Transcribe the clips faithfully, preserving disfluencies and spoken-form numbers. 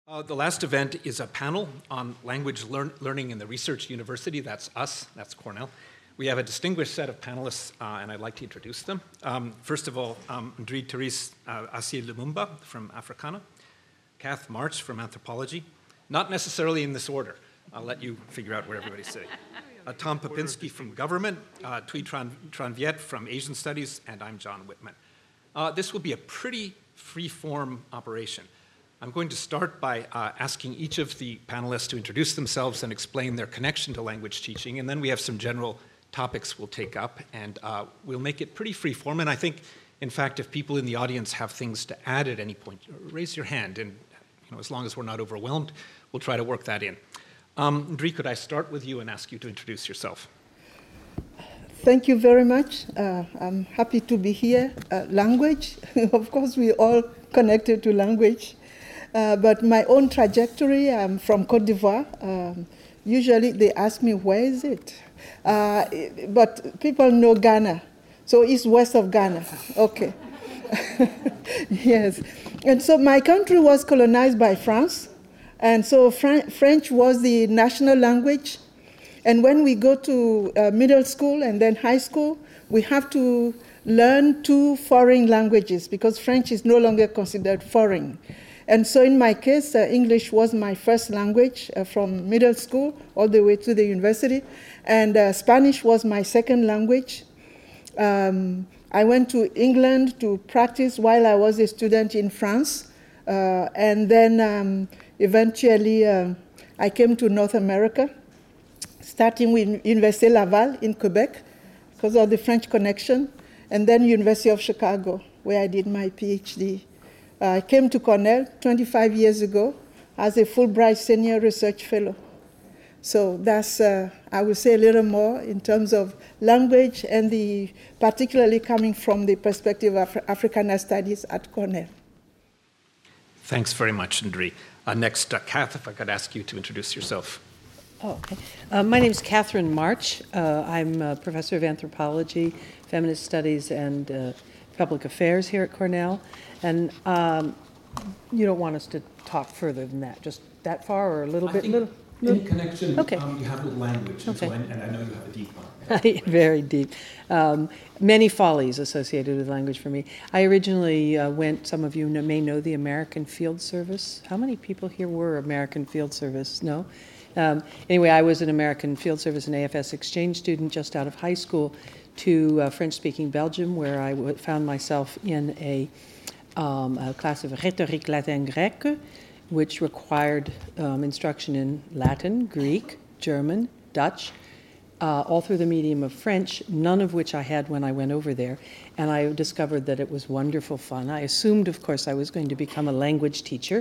Uh, the last event is a panel on language learn learning in the research university. That's us, that's Cornell. We have a distinguished set of panelists, uh, and I'd like to introduce them. Um, first of all, um, Ndri-Therese uh, Assie Lumumba from Africana, Kath March from Anthropology, not necessarily in this order. I'll let you figure out where everybody's sitting. Uh, Tom Popinski from Government, uh, Thuy Tran Tran Viet from Asian Studies, and I'm John Whitman. Uh, this will be a pretty free-form operation. I'm going to start by uh, asking each of the panelists to introduce themselves and explain their connection to language teaching, and then we have some general topics we'll take up, and uh, we'll make it pretty free-form. And I think, in fact, if people in the audience have things to add at any point, raise your hand, and you know, as long as we're not overwhelmed, we'll try to work that in. Um, Ndri, could I start with you and ask you to introduce yourself? Thank you very much. Uh, I'm happy to be here. Uh, language, of course, we're all connected to language. Uh, but my own trajectory, I'm from Côte d'Ivoire. Um, usually they ask me, where is it? Uh, but people know Ghana. So it's west of Ghana. Okay. Yes. And so my country was colonized by France. And so Fran French was the national language. And when we go to uh, middle school and then high school, we have to learn two foreign languages because French is no longer considered foreign. And so in my case, uh, English was my first language uh, from middle school all the way to the university. And uh, Spanish was my second language. Um, I went to England to practice while I was a student in France. Uh, and then um, eventually uh, I came to North America, starting with Université Laval in Quebec because of the French connection, and then University of Chicago, where I did my PhD. I came to Cornell twenty-five years ago as a Fulbright Senior Research Fellow. So that's, uh, I would say a little more in terms of language and the, particularly coming from the perspective of Africana Studies at Cornell. Thanks very much, Ndri. Uh, next, uh, Kath, if I could ask you to introduce yourself. Oh, okay. Uh, my name is Catherine March. Uh, I'm a professor of anthropology, feminist studies, and uh, public affairs here at Cornell. And um, you don't want us to talk further than that, just that far or a little I bit? Think little, in little? connection Okay. um, you have with language, Okay. and, so, and, and I know you have a deep one. Very deep. Um, many follies associated with language for me. I originally uh, went, some of you know, may know the American Field Service. How many people here were American Field Service? No? Um, anyway, I was an American Field Service and A F S exchange student just out of high school to uh, French-speaking Belgium, where I w found myself in a, um, a class of rhétorique latin-grecque, which required um, instruction in Latin, Greek, German, Dutch, uh, all through the medium of French, none of which I had when I went over there. And I discovered that it was wonderful fun. I assumed, of course, I was going to become a language teacher.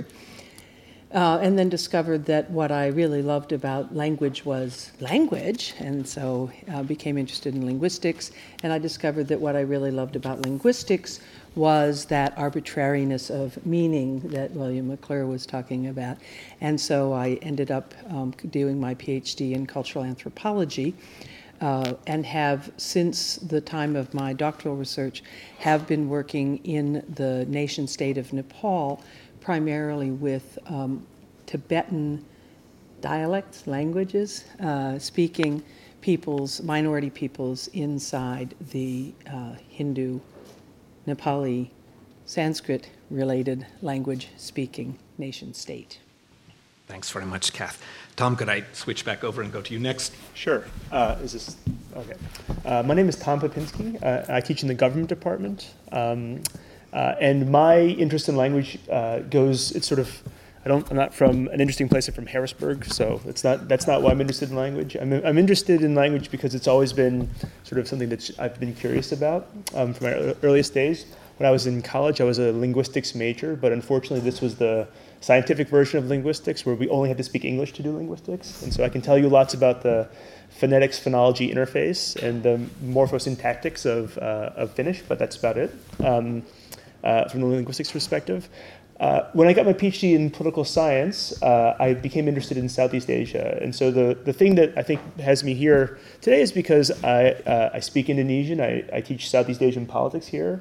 Uh, and then discovered that what I really loved about language was language, and so uh, became interested in linguistics. And I discovered that what I really loved about linguistics was that arbitrariness of meaning that William McClure was talking about. And so I ended up um, doing my PhD in cultural anthropology, uh, and have, since the time of my doctoral research, have been working in the nation state of Nepal, primarily with um, Tibetan dialects, languages, uh, speaking peoples, minority peoples inside the uh, Hindu, Nepali, Sanskrit-related language-speaking nation state. Thanks very much, Kath. Tom, could I switch back over and go to you next? Sure. Uh, is this, okay. Uh, my name is Tom Popinski. Uh, I teach in the government department. Um, Uh, and my interest in language uh, goes, it's sort of, I don't, I'm not from an interesting place, I'm from Harrisburg, so it's not, that's not why I'm interested in language. I'm, I'm interested in language because it's always been sort of something that I've been curious about um, from my earliest days. When I was in college, I was a linguistics major, but unfortunately this was the scientific version of linguistics where we only had to speak English to do linguistics. And so I can tell you lots about the phonetics phonology interface and the morphosyntactics of, uh, of Finnish, but that's about it. Um, Uh, from the linguistics perspective. Uh, when I got my PhD in political science, uh, I became interested in Southeast Asia. And so the, the thing that I think has me here today is because I, uh, I speak Indonesian. I, I teach Southeast Asian politics here.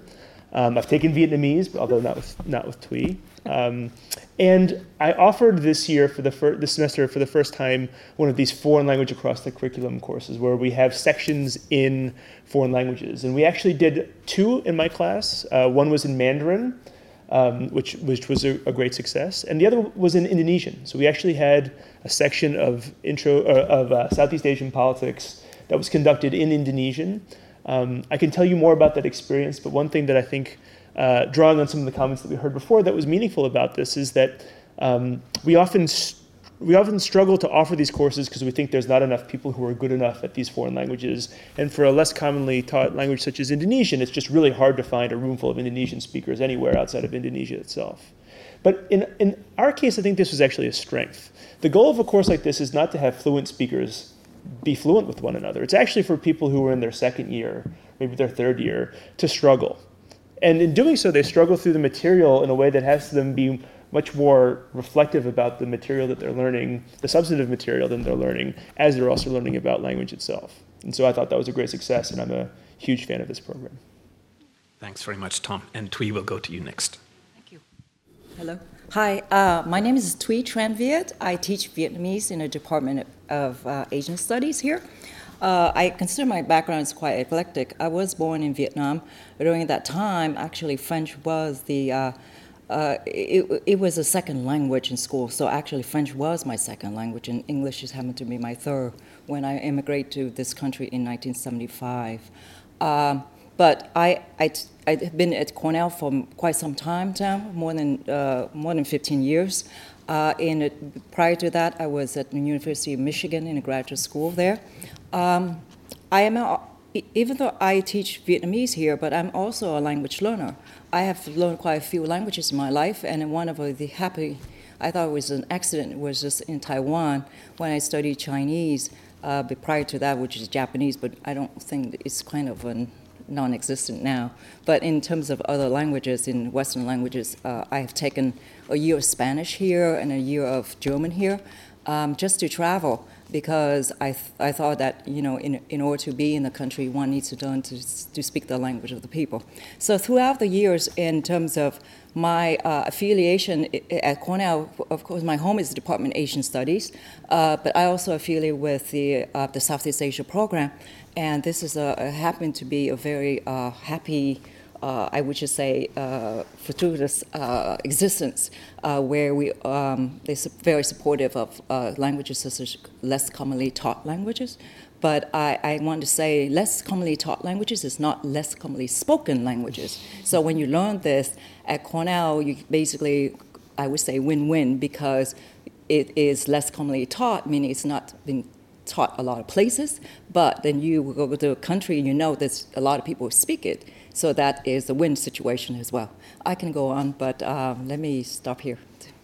Um, I've taken Vietnamese, although not with, not with Thuy. Um, and I offered this year, for the fir- this semester, for the first time, one of these foreign language across the curriculum courses where we have sections in foreign languages. And we actually did two in my class. Uh, one was in Mandarin, um, which, which was a, a great success. And the other was in Indonesian. So we actually had a section of, intro, uh, of uh, Southeast Asian politics that was conducted in Indonesian. Um, I can tell you more about that experience, but one thing that I think, uh, drawing on some of the comments that we heard before, that was meaningful about this is that um, we often st- we often struggle to offer these courses because we think there's not enough people who are good enough at these foreign languages. And for a less commonly taught language such as Indonesian, it's just really hard to find a room full of Indonesian speakers anywhere outside of Indonesia itself. But in, in our case, I think this was actually a strength. The goal of a course like this is not to have fluent speakers be fluent with one another. It's actually for people who are in their second year, maybe their third year, to struggle. And in doing so, they struggle through the material in a way that has them be much more reflective about the material that they're learning, the substantive material that they're learning, as they're also learning about language itself. And so I thought that was a great success, and I'm a huge fan of this program. Thanks very much, Tom. And Thuy will go to you next. Thank you. Hello. Hi, uh, my name is Thuy Tran Viet. I teach Vietnamese in the Department of uh, Asian Studies here. Uh, I consider my background is quite eclectic. I was born in Vietnam. During that time, actually, French was the uh, uh, it, it was a second language in school. So actually, French was my second language, and English just happened to be my third when I immigrated to this country in nineteen seventy-five. Um, but I, I I've been at Cornell for quite some time now, more than uh, more than fifteen years. Uh, and prior to that, I was at the University of Michigan in a graduate school there. Um, I am, a, even though I teach Vietnamese here, but I'm also a language learner. I have learned quite a few languages in my life, and one of the happy, I thought it was an accident, was just in Taiwan when I studied Chinese. Uh, but prior to that, which is Japanese, but I don't think it's kind of an non-existent now. But in terms of other languages, in Western languages, uh, I have taken a year of Spanish here and a year of German here, um, just to travel, because I th- I thought that, you know, in in order to be in the country, one needs to learn to to speak the language of the people. So throughout the years, in terms of my uh, affiliation at Cornell, of course, my home is the Department of Asian Studies, uh, but I also affiliate with the uh, the Southeast Asia program, and this is a, a happened to be a very uh, happy, uh, I would just say, uh, fortuitous uh, existence uh, where we um, they're very supportive of uh, languages such as less commonly taught languages. But I, I want to say less commonly taught languages is not less commonly spoken languages. So when you learn this at Cornell, you basically, I would say, win-win, because it is less commonly taught, meaning it's not been taught a lot of places, but then you go to a country and you know there's a lot of people who speak it. So that is a win situation as well. I can go on, but um, let me stop here.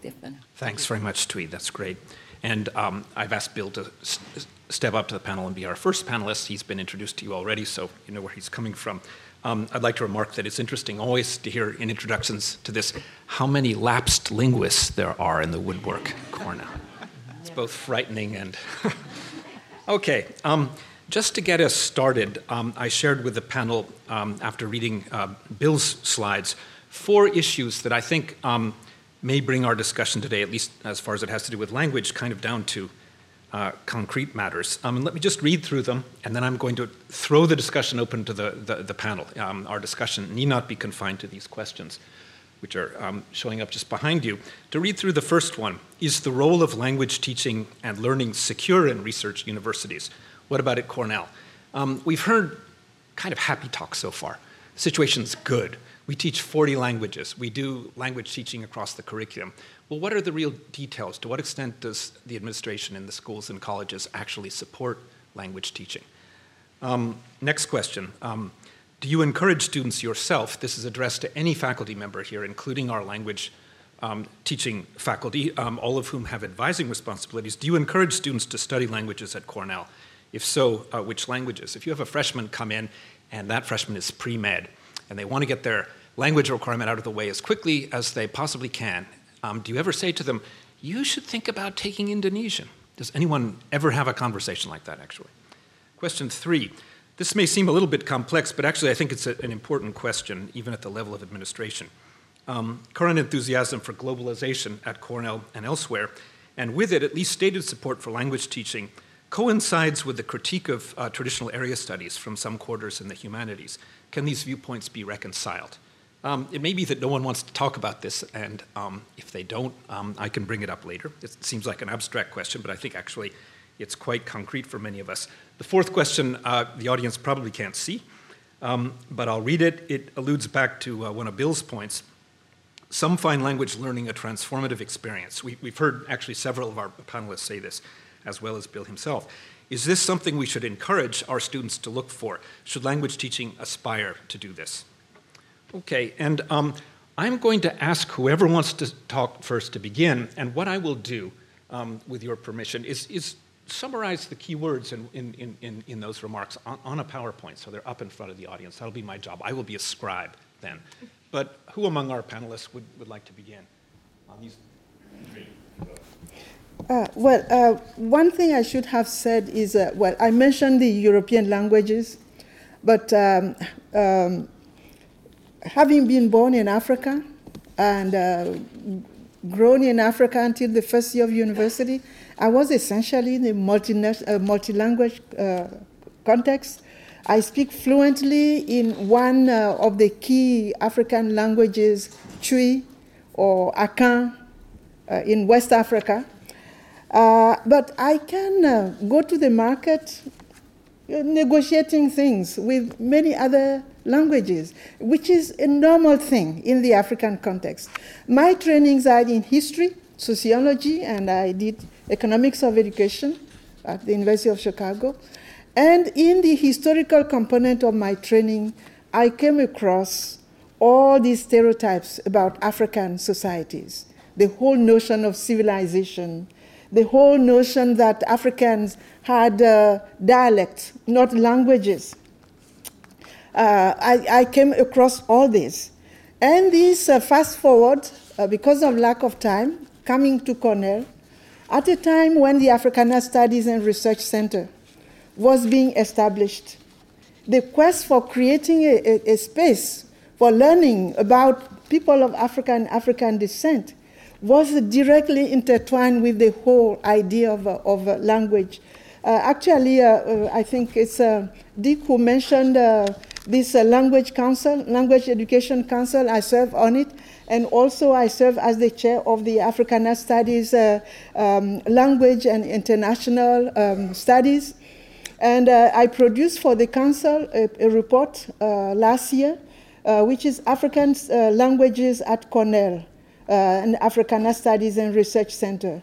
Thanks very much, Thuy. That's great. And um, I've asked Bill to st- step up to the panel and be our first panelist. He's been introduced to you already, so you know where he's coming from. Um, I'd like to remark that it's interesting always to hear in introductions to this how many lapsed linguists there are in the woodwork corner. It's both frightening and... Okay, um, just to get us started, um, I shared with the panel, um, after reading uh, Bill's slides, four issues that I think um, may bring our discussion today, at least as far as it has to do with language, kind of down to uh, concrete matters. Um, and let me just read through them, and then I'm going to throw the discussion open to the, the, the panel. Um, our discussion need not be confined to these questions, which are um, showing up just behind you. To read through the first one, is the role of language teaching and learning secure in research universities? What about at Cornell? Um, we've heard kind of happy talk so far. Situation's good. We teach forty languages. We do language teaching across the curriculum. Well, what are the real details? To what extent does the administration in the schools and colleges actually support language teaching? Um, next question. Um, do you encourage students yourself? This is addressed to any faculty member here, including our language um, teaching faculty, um, all of whom have advising responsibilities. Do you encourage students to study languages at Cornell? If so, uh, which languages? If you have a freshman come in and that freshman is pre-med, and they want to get their language requirement out of the way as quickly as they possibly can, um, do you ever say to them, you should think about taking Indonesian? Does anyone ever have a conversation like that, actually? Question three, This may seem a little bit complex, but actually I think it's a, an important question, even at the level of administration. Um, current enthusiasm for globalization at Cornell and elsewhere, and with it at least stated support for language teaching, coincides with the critique of uh, traditional area studies from some quarters in the humanities. Can these viewpoints be reconciled? Um, it may be that no one wants to talk about this, and um, if they don't, um, I can bring it up later. It seems like an abstract question, but I think actually it's quite concrete for many of us. The fourth question, uh, the audience probably can't see, um, but I'll read it. It alludes back to uh, one of Bill's points. Some find language learning a transformative experience. We, we've heard actually several of our panelists say this, as well as Bill himself. Is this something we should encourage our students to look for? Should language teaching aspire to do this? Okay, and um, I'm going to ask whoever wants to talk first to begin, and what I will do, um, with your permission, is, is summarize the key words in, in, in, in those remarks on, on a PowerPoint, so they're up in front of the audience. That'll be my job. I will be a scribe then. But who among our panelists would, would like to begin on these three? Uh, well, uh, one thing I should have said is, uh, well, I mentioned the European languages, but um, um, having been born in Africa and uh, grown in Africa until the first year of university, I was essentially in a multi uh, multi-language uh, context. I speak fluently in one uh, of the key African languages, Twi or Akan, uh, in West Africa. Uh, but I can uh, go to the market uh, negotiating things with many other languages, which is a normal thing in the African context. My trainings are in history, sociology, and I did economics of education at the University of Chicago. And in the historical component of my training, I came across all these stereotypes about African societies, the whole notion of civilization, the whole notion that Africans had uh, dialects, not languages. Uh, I, I came across all this. And this, uh, fast forward, uh, because of lack of time, coming to Cornell, at a time when the Africana Studies and Research Center was being established, the quest for creating a, a, a space for learning about people of African African descent was directly intertwined with the whole idea of, uh, of uh, language. Uh, actually, uh, uh, I think it's uh, Dick who mentioned uh, this uh, Language Council, Language Education Council. I serve on it, and also I serve as the chair of the Africana Studies, uh, um, Language and International um, Studies. And uh, I produced for the council a, a report uh, last year, uh, which is African uh, Languages at Cornell. Uh, and Africana Studies and Research Center.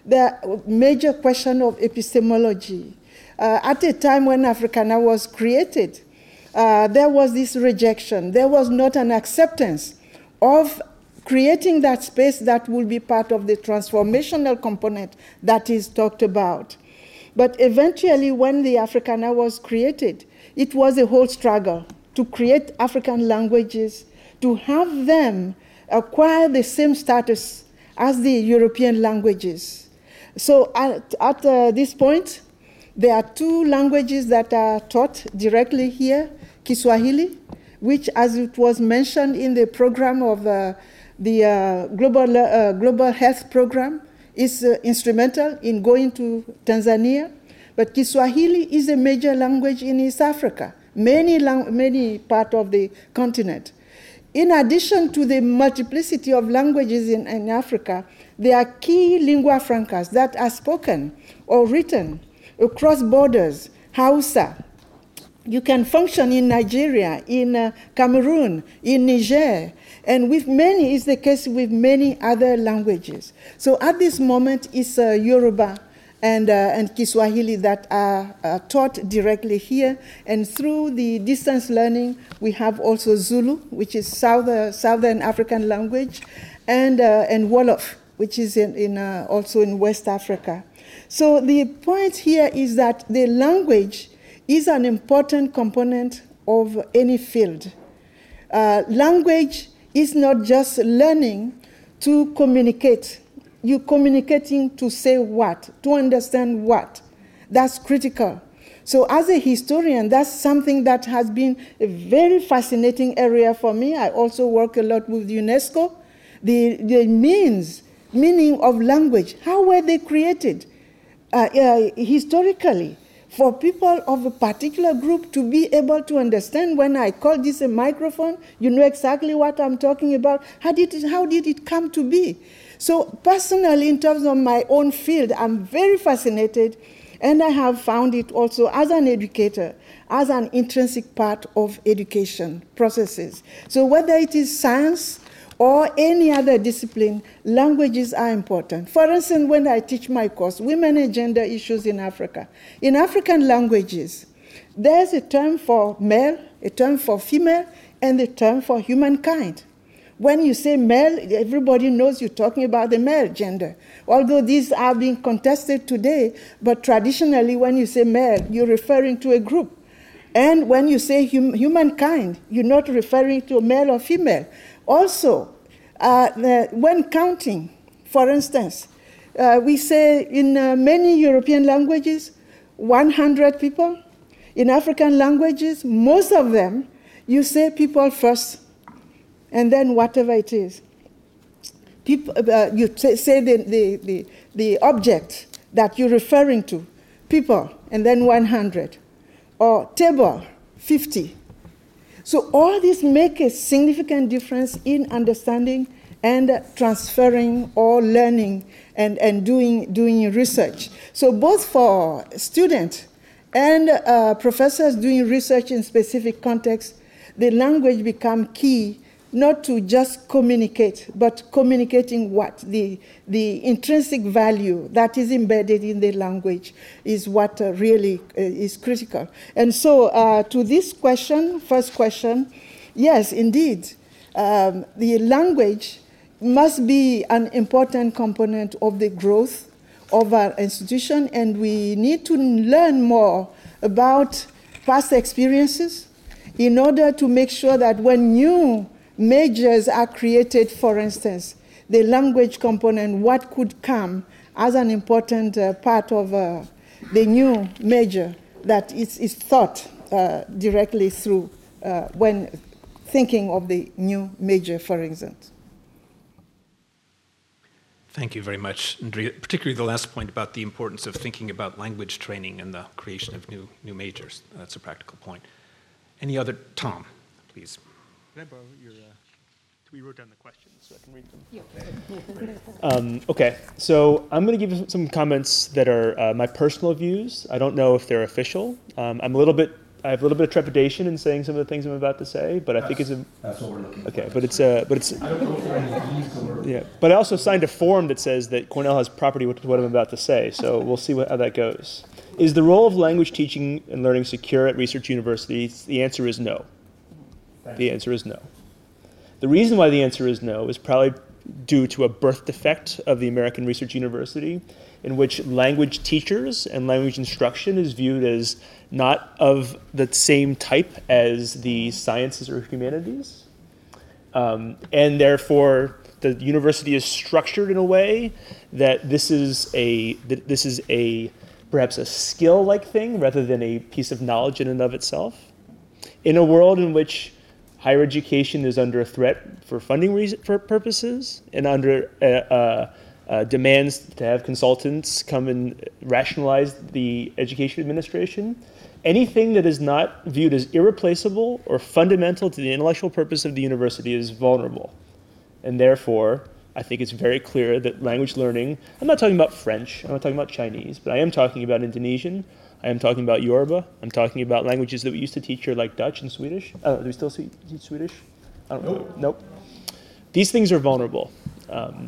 The major question of epistemology. Uh, at a time when Africana was created, uh, there was this rejection. There was not an acceptance of creating that space that will be part of the transformational component that is talked about. But eventually, when the Africana was created, it was a whole struggle to create African languages, to have them acquire the same status as the European languages. So at, at uh, this point, there are two languages that are taught directly here, Kiswahili, which, as it was mentioned in the program of uh, the uh, global, uh, global health program, is uh, instrumental in going to Tanzania. But Kiswahili is a major language in East Africa, many, many parts of the continent. In addition to the multiplicity of languages in, in Africa, there are key lingua francas that are spoken or written across borders. Hausa. You can function in Nigeria, in uh, Cameroon, in Niger, and with many is the case with many other languages. So at this moment, it's uh, Yoruba and, uh, and Kiswahili that are uh, taught directly here. And through the distance learning, we have also Zulu, which is South, uh, Southern African language, and, uh, and Wolof, which is in, in, uh, also in West Africa. So the point here is that the language is an important component of any field. Uh, language is not just learning to communicate. You're communicating to say what, to understand what. That's critical. So as a historian, that's something that has been a very fascinating area for me. I also work a lot with UNESCO. The, the means, meaning of language, how were they created uh, uh, historically? For people of a particular group to be able to understand, when I call this a microphone, you know exactly what I'm talking about. How did it, how did it come to be? So personally, in terms of my own field, I'm very fascinated, and I have found it also as an educator, as an intrinsic part of education processes. So whether it is science or any other discipline, languages are important. For instance, when I teach my course, Women and Gender Issues in Africa, in African languages, there's a term for male, a term for female, and a term for humankind. When you say male, everybody knows you're talking about the male gender, although these are being contested today, but traditionally when you say male, you're referring to a group. And when you say hum humankind, you're not referring to male or female. Also, uh, the, when counting, for instance, uh, we say in uh, many European languages, one hundred people. In African languages, most of them, you say people first, and then whatever it is. People, uh, you say the, the, the, the object that you're referring to, people, and then one hundred. Or table, fifty. So all this make a significant difference in understanding and transferring or learning and, and doing, doing research. So both for students and uh, professors doing research in specific contexts, the language become key, not to just communicate, but communicating what? The, the intrinsic value that is embedded in the language is what uh, really uh, is critical. And so uh, to this question, first question, yes, indeed, um, the language must be an important component of the growth of our institution, and we need to learn more about past experiences in order to make sure that when new majors are created, for instance, the language component, what could come as an important uh, part of uh, the new major that is, is thought uh, directly through uh, when thinking of the new major, for instance. Thank you very much, Andrea, particularly the last point about the importance of thinking about language training and the creation of new, new majors. That's a practical point. Any other? Tom, please. Can I borrow your, uh, we wrote down the questions so I can read them? Yeah. um, okay, so I'm going to give some comments that are uh, my personal views. I don't know if they're official. Um, I'm a little bit, I have a little bit of trepidation in saying some of the things I'm about to say, but that's, I think it's a, that's what we're looking okay, for. but it's a, but it's, I don't know if there are any keys or yeah, but I also signed a form that says that Cornell has property with what I'm about to say, so we'll see what, how that goes. Is the role of language teaching and learning secure at research universities? The answer is no. The answer is no. The reason why the answer is no is probably due to a birth defect of the American Research University, in which language teachers and language instruction is viewed as not of the same type as the sciences or humanities. Um, and therefore, the university is structured in a way that this is a, that this is a perhaps a skill-like thing rather than a piece of knowledge in and of itself. In a world in which higher education is under a threat for funding reason, for purposes and under uh, uh, uh, demands to have consultants come and rationalize the education administration, anything that is not viewed as irreplaceable or fundamental to the intellectual purpose of the university is vulnerable. And therefore, I think it's very clear that language learning, I'm not talking about French, I'm not talking about Chinese, but I am talking about Indonesian, I am talking about Yoruba. I'm talking about languages that we used to teach here, like Dutch and Swedish. Oh, do we still teach Swedish? I don't know. Nope. These things are vulnerable. Um,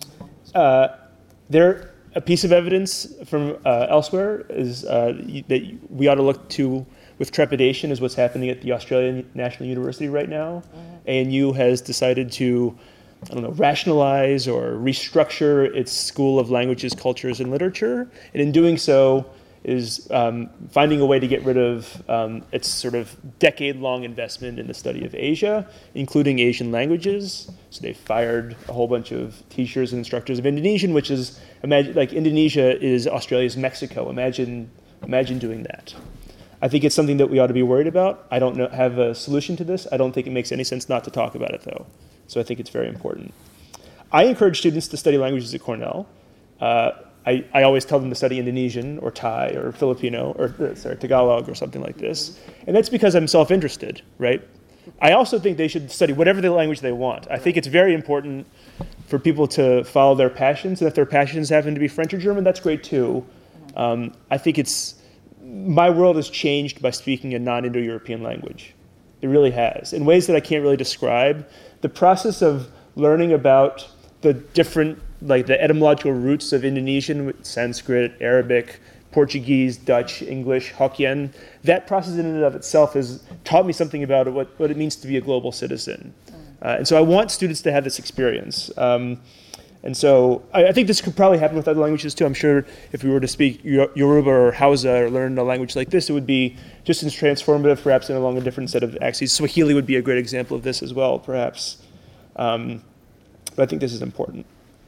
uh, there, a piece of evidence from uh, elsewhere is uh, that we ought to look to with trepidation is what's happening at the Australian National University right now. A N U has decided to, I don't know, rationalize or restructure its School of Languages, Cultures, and Literature, and in doing so, is um, finding a way to get rid of um, its sort of decade-long investment in the study of Asia, including Asian languages. So they fired a whole bunch of teachers and instructors of Indonesian, which is, imagine, like Indonesia is Australia's Mexico. Imagine, imagine doing that. I think it's something that we ought to be worried about. I don't know, have a solution to this. I don't think it makes any sense not to talk about it, though. So I think it's very important. I encourage students to study languages at Cornell. Uh, I, I always tell them to study Indonesian or Thai or Filipino or uh, sorry, Tagalog or something like this. And that's because I'm self-interested, right? I also think they should study whatever the language they want. I think it's very important for people to follow their passions. And if their passions happen to be French or German, that's great too. Um, I think it's, my world has changed by speaking a non-Indo-European language. It really has, in ways that I can't really describe. The process of learning about the different, like the etymological roots of Indonesian, Sanskrit, Arabic, Portuguese, Dutch, English, Hokkien, that process in and of itself has taught me something about what, what it means to be a global citizen. Uh, and so I want students to have this experience. Um, and so I, I think this could probably happen with other languages too. I'm sure if we were to speak Yoruba or Hausa or learn a language like this, it would be just as transformative, perhaps in along a different set of axes. Swahili would be a great example of this as well, perhaps. Um, but I think this is important.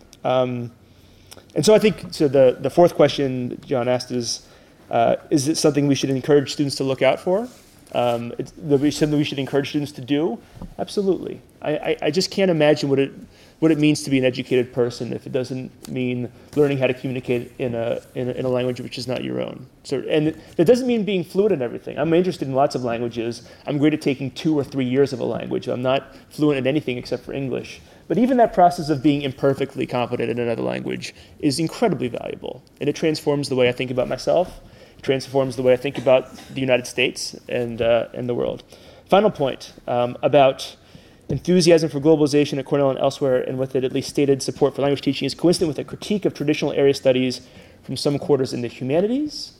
Um, and so I think, so the, the fourth question that John asked is, uh, is it something we should encourage students to look out for? Um, it's something we should encourage students to do? Absolutely. I, I, I just can't imagine what it, what it means to be an educated person if it doesn't mean learning how to communicate in a, in a, in a language which is not your own. So, and that doesn't mean being fluent in everything. I'm interested in lots of languages. I'm great at taking two or three years of a language. I'm not fluent in anything except for English. But even that process of being imperfectly competent in another language is incredibly valuable. And it transforms the way I think about myself. It transforms the way I think about the United States and, uh, and the world. Final point um, about enthusiasm for globalization at Cornell and elsewhere, and with it at least stated support for language teaching, is coincident with a critique of traditional area studies from some quarters in the humanities.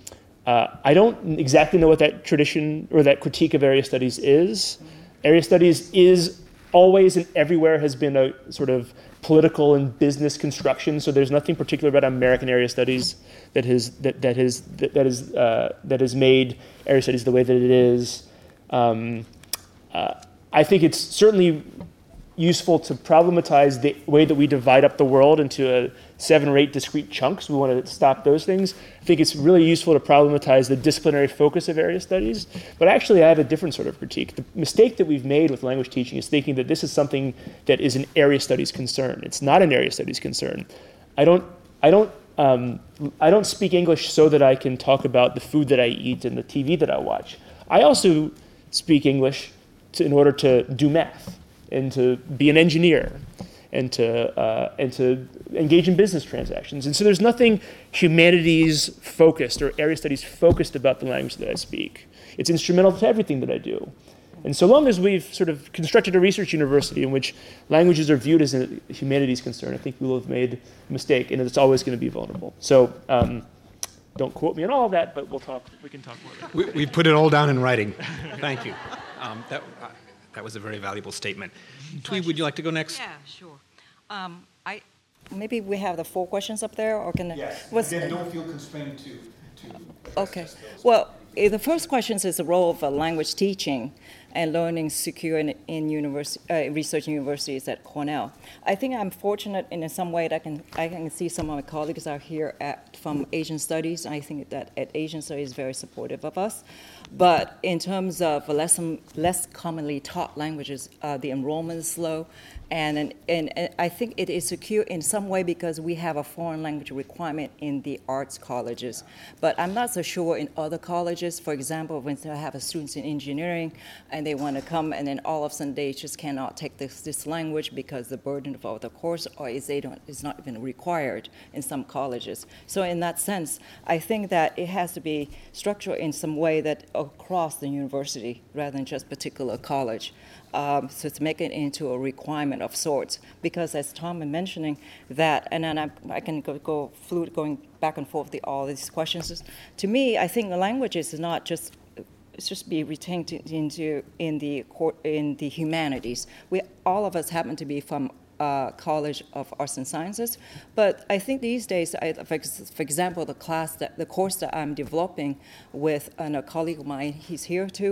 Uh, I don't exactly know what that tradition or that critique of area studies is. Area studies is always and everywhere has been a sort of political and business construction. So there's nothing particular about American area studies that has that that has that, that is uh, that has made area studies the way that it is. Um, uh, I think it's certainly useful to problematize the way that we divide up the world into a seven or eight discrete chunks. We want to stop those things. I think it's really useful to problematize the disciplinary focus of area studies. But actually, I have a different sort of critique. The mistake that we've made with language teaching is thinking that this is something that is an area studies concern. It's not an area studies concern. I don't, I don't, um, I don't speak English so that I can talk about the food that I eat and the T V that I watch. I also speak English to, in order to do math and to be an engineer and to uh, and to engage in business transactions. And so there's nothing humanities focused or area studies focused about the language that I speak. It's instrumental to everything that I do. And so long as we've sort of constructed a research university in which languages are viewed as a humanities concern, I think we will have made a mistake, and it's always going to be vulnerable. So um, don't quote me on all of that, but we'll talk. We can talk more about it. We, we put it all down in writing. Thank you. Um, that, uh, that was a very valuable statement. Twee, would you like to go next? Yeah, sure. Um, I maybe we have the four questions up there, or can Yes, what's, then don't feel constrained to, to okay. Well, eh, the first question is the role of uh, language teaching and learning secure in, in university, uh, research universities at Cornell. I think I'm fortunate in some way that I can I can see some of my colleagues are here at from Asian Studies. I think that at Asian Studies is very supportive of us. But in terms of less, less commonly taught languages, uh, the enrollment is low. And, and, and I think it is secure in some way because we have a foreign language requirement in the arts colleges. But I'm not so sure in other colleges. For example, when I have students in engineering and they want to come and then all of a sudden they just cannot take this, this language because the burden of the course or is they don't, is not even required in some colleges. So in that sense, I think that it has to be structured in some way that across the university rather than just particular college. Um, so to make it into a requirement of sorts, because as Tom was mentioning that, and then I, I can go, go fluid going back and forth the, all these questions. To me, I think the language is not just it's just be retained into in the in the humanities. We all of us happen to be from Uh, College of Arts and Sciences, but I think these days, I, for, for example, the class that the course that I'm developing with and a colleague of mine, he's here too.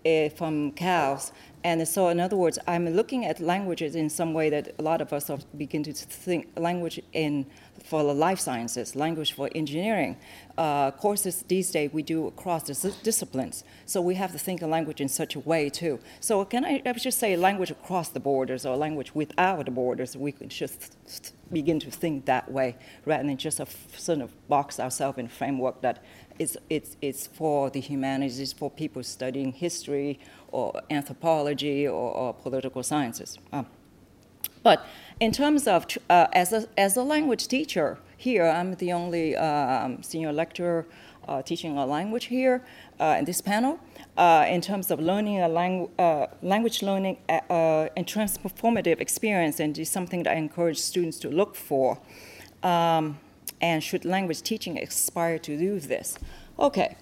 uh, from cows. And so, in other words, I'm looking at languages in some way that a lot of us are begin to think language in for the life sciences, language for engineering. Uh, courses these days we do across the disciplines. So we have to think of language in such a way too. So can I, I would just say language across the borders or language without the borders, we could just begin to think that way rather than just a sort of box ourselves in a framework that is it's, it's for the humanities, it's for people studying history or anthropology or, or political sciences. Um, But in terms of, uh, as, a, as a language teacher here, I'm the only um, senior lecturer uh, teaching a language here uh, in this panel. Uh, in terms of learning a langu uh, language learning uh, uh, and transformative experience, and is something that I encourage students to look for. Um, and should language teaching aspire to do this? Okay.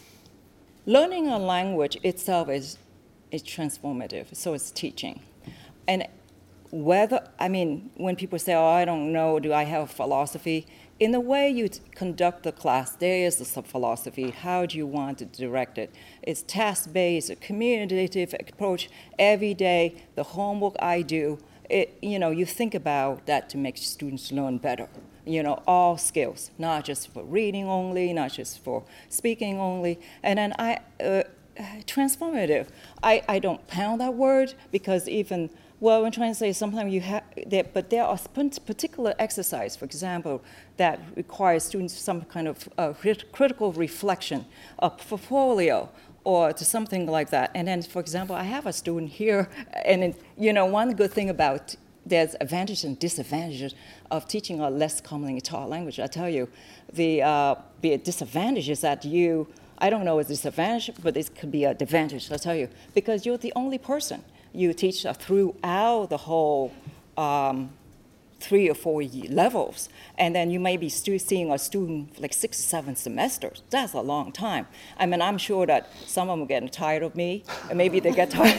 Learning a language itself is, is transformative, so it's teaching. And whether, I mean, when people say, oh, I don't know, do I have a philosophy? In the way you conduct the class, there is a philosophy. How do you want to direct it? It's task-based, a communicative approach. Every day, the homework I do, it, you know, you think about that to make students learn better. You know, all skills, not just for reading only, not just for speaking only. And then I, uh, transformative, I, I don't pound that word because even, well, I'm trying to say sometimes you have, but there are particular exercise, for example, that requires students some kind of uh, critical reflection, a portfolio, or to something like that. And then, for example, I have a student here, and it, you know, one good thing about there's advantages and disadvantages of teaching a less commonly taught language. I tell you, the, uh, the disadvantage is that you, I don't know if it's a disadvantage, but it could be an advantage, I'll tell you, because you're the only person. You teach uh, throughout the whole um, three or four levels, and then you may be stu seeing a student like six or seven semesters. That's a long time. I mean, I'm sure that some of them are getting tired of me, and maybe they get tired.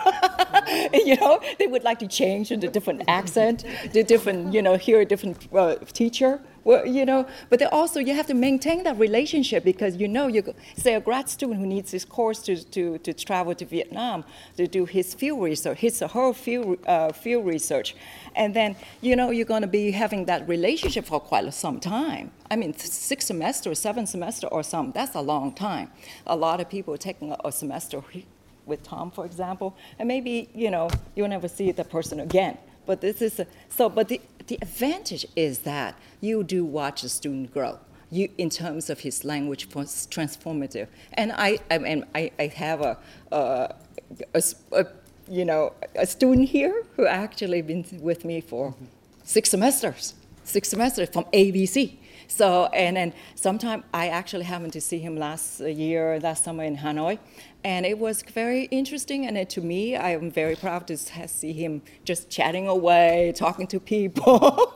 You know, they would like to change into different accent, the different, you know, hear a different uh, teacher. Well, you know, but then also you have to maintain that relationship because you know, you say a grad student who needs this course to, to, to travel to Vietnam to do his field research, his or her field, uh, field research. And then, you know, you're going to be having that relationship for quite some time. I mean, six semesters, seven semesters or something, that's a long time. A lot of people are taking a, a semester with Tom, for example, and maybe, you know, you'll never see the person again. But this is, a, so, but the, the advantage is that you do watch the student grow you, in terms of his language transformative. And I, I mean, I, I have a, a, a, a, you know, a student here who actually been with me for six semesters, six semesters from A B C. So, and then sometime I actually happened to see him last year, last summer in Hanoi. And it was very interesting, and it, to me, I am very proud to see him just chatting away, talking to people,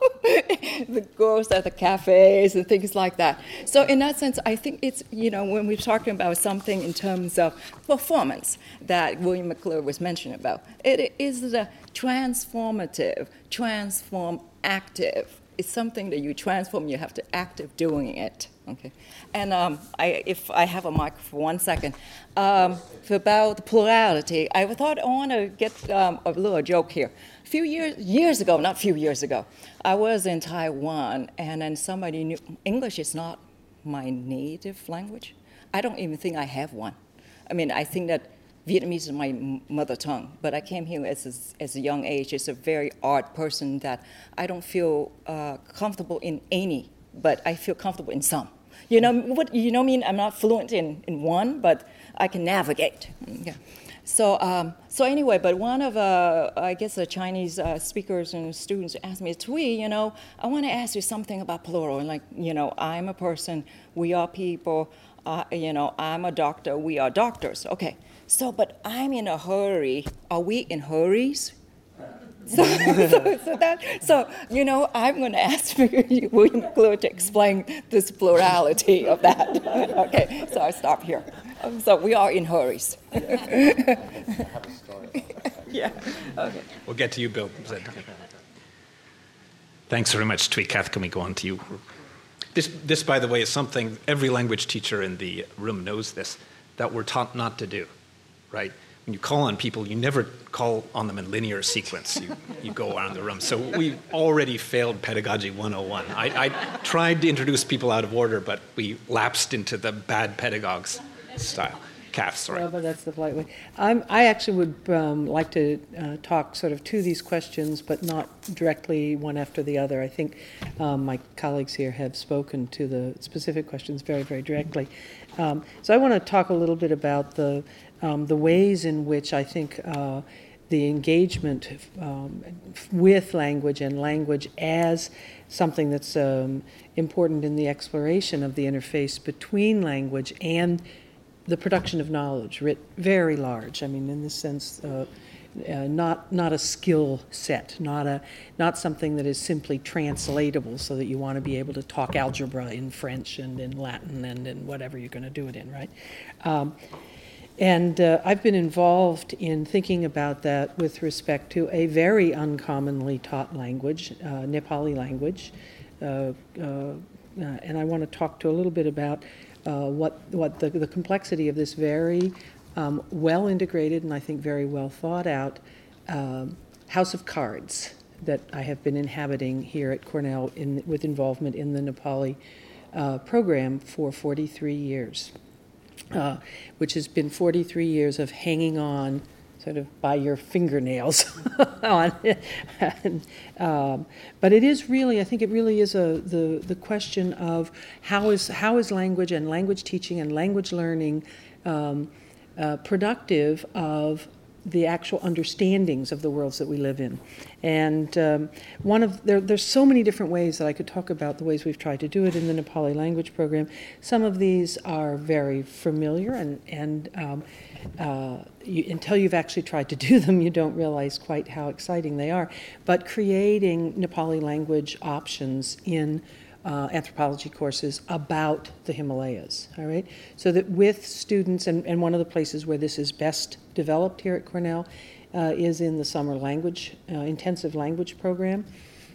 the girls at the cafes and things like that. So in that sense, I think it's, you know, when we're talking about something in terms of performance that William McClure was mentioning about, it is the transformative, transform active. It's something that you transform, you have to active doing it. Okay, and um, I, if I have a mic for one second, um, about plurality, I thought I want to get um, a little joke here. A few years, years ago, not a few years ago, I was in Taiwan, and then somebody knew English is not my native language. I don't even think I have one. I mean, I think that Vietnamese is my mother tongue, but I came here as a, as a young age as a very odd person that I don't feel uh, comfortable in any, but I feel comfortable in some. You know what? You know, I mean, I'm not fluent in, in one, but I can navigate. Yeah. So, um, so anyway, but one of, uh, I guess, the Chinese uh, speakers and students asked me, Thuy, you know, I want to ask you something about plural. And like, you know, I'm a person, we are people, uh, you know, I'm a doctor, we are doctors. Okay. So, but I'm in a hurry. Are we in hurries? So, so, so, that, so, you know, I'm going to ask William McClure to explain this plurality of that. Okay, so I stop here. So we are in hurries. Yeah, okay. We'll get to you, Bill. Thanks very much, Thuy. Kath, can we go on to you? This, this, by the way, is something every language teacher in the room knows this, that we're taught not to do. right? When you call on people, you never call on them in linear sequence. You, you go around the room. So we already failed pedagogy one oh one. I, I tried to introduce people out of order, but we lapsed into the bad pedagogues style. Calf, sorry. Well, but that's the polite way. I'm, I actually would um, like to uh, talk sort of to these questions, but not directly one after the other. I think um, my colleagues here have spoken to the specific questions very, very directly. Um, so I want to talk a little bit about the um, the ways in which I think uh, the engagement um, with language and language as something that's um, important in the exploration of the interface between language and the production of knowledge, writ very large. I mean, in this sense, uh, uh, not not a skill set, not a not something that is simply translatable, so that you want to be able to talk algebra in French and in Latin and in whatever you're going to do it in, right? Um, and uh, I've been involved in thinking about that with respect to a very uncommonly taught language, uh, Nepali language, uh, uh, uh, and I want to talk to a little bit about Uh, what what the, the complexity of this very um, well integrated and I think very well thought out um, house of cards that I have been inhabiting here at Cornell in, with involvement in the Nepali uh, program for forty-three years, uh, which has been forty-three years of hanging on sort of by your fingernails on and, um, but it is really, I think it really is a the the question of how is how is language and language teaching and language learning um, uh, productive of the actual understandings of the worlds that we live in. And um, one of there, there's so many different ways that I could talk about the ways we've tried to do it in the Nepali language program. Some of these are very familiar, and and um, uh, you, until you've actually tried to do them, you don't realize quite how exciting they are. But creating Nepali language options in Uh, anthropology courses about the Himalayas, all right? So that with students, and, and one of the places where this is best developed here at Cornell uh, is in the summer language, uh, intensive language program,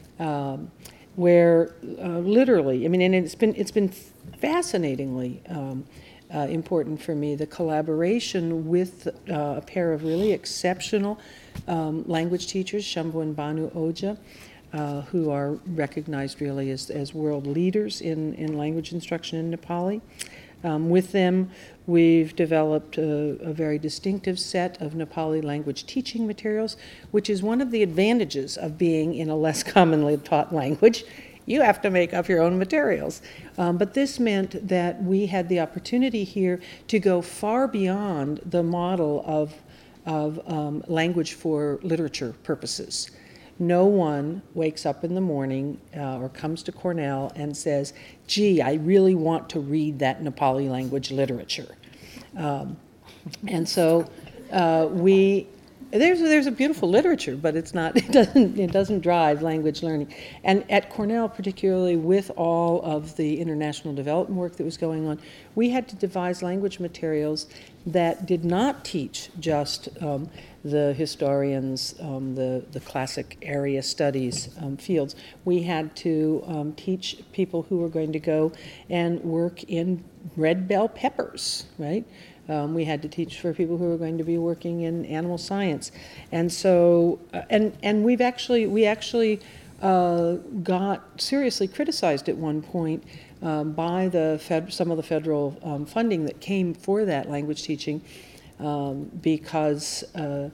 um, where uh, literally, I mean, and it's been, it's been fascinatingly um, uh, important for me, the collaboration with uh, a pair of really exceptional um, language teachers, Shambhu and Banu Oja, Uh, who are recognized really as, as world leaders in, in language instruction in Nepali. Um, with them, we've developed a, a very distinctive set of Nepali language teaching materials, which is one of the advantages of being in a less commonly taught language. You have to make up your own materials. Um, but this meant that we had the opportunity here to go far beyond the model of, of um, language for literature purposes. No one wakes up in the morning uh, or comes to Cornell and says, gee, I really want to read that Nepali language literature. Um, and so uh, we, there's, there's a beautiful literature, but it's not, it doesn't, it doesn't drive language learning. And at Cornell, particularly with all of the international development work that was going on, we had to devise language materials that did not teach just um, the historians, um, the, the classic area studies um, fields. We had to um, teach people who were going to go and work in red bell peppers, right? Um, we had to teach for people who were going to be working in animal science. And so, uh, and, and we've actually, we actually uh, got seriously criticized at one point um, by the fed, some of the federal um, funding that came for that language teaching, Um, because uh,